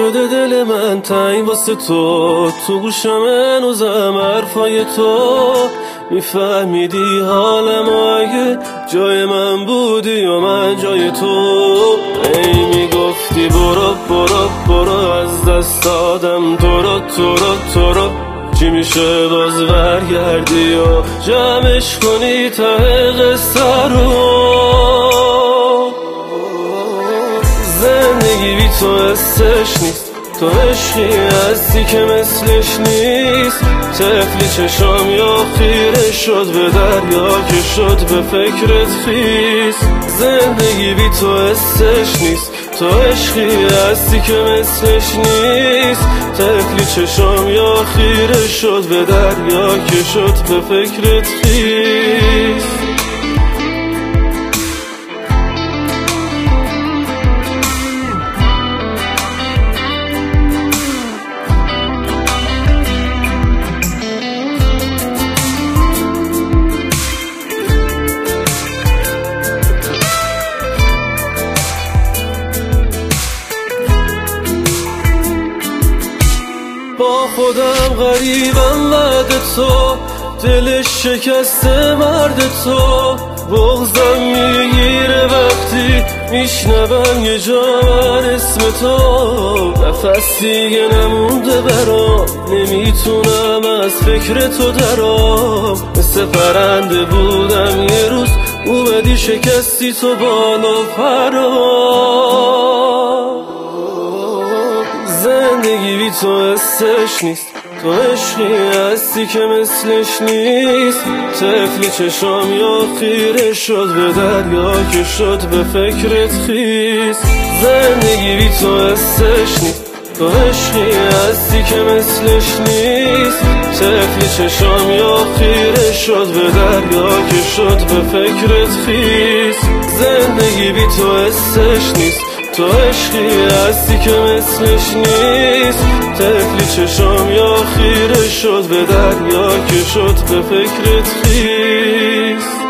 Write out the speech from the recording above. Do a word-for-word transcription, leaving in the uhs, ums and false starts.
شده دل من تنگ واسه تو، تو گوشم هنوزم حرفای تو. میفهمیدی حالم اگه جای من بودی و من جای تو. ای میگفتی برو برو برو از دست آدم تو رو تو رو تو رو. چی میشه باز برگردی و جمعش کنی ته قصه رو. زندگی بی تو حسش نیست، تو عشقی هستی که مثلش نیست. طفلی چشام یا خیره شد به دریا که شد به فکرت خیس. زندگی بی تو حسش نیست، تو عشقی هستی که مثلش نیست. طفلی چشام یا خیره شد به دریا که شد به فکرت خیس. با خودم غریبم بعد تو، دلش شکسته مرد تو. بغضم میگیره وقتی میشنوم یه جا من اسم تو. نفس دیگه نمونده برام، نمیتونم از فکر تو درام. مثل پرنده بودم یه روز اومدی شکستی تو بالا پرام. زندگی بی تو حسش نیست، تو عشقی هستی که مثلش نیست. طفلی چشام یا خیره شد به دریا که شد به فکرت خیس. زندگی بی تو حسش نیست، تو عشقی هستی که مثلش نیست. طفلی چشام یا خیره شد به دریا که شد به فکرت خیس. زندگی بی تو حسش نیست، تو عشقی هستی که مثلش نیست. طفلی چشام یا خیره شد به دریا که شد به فکرت خیس.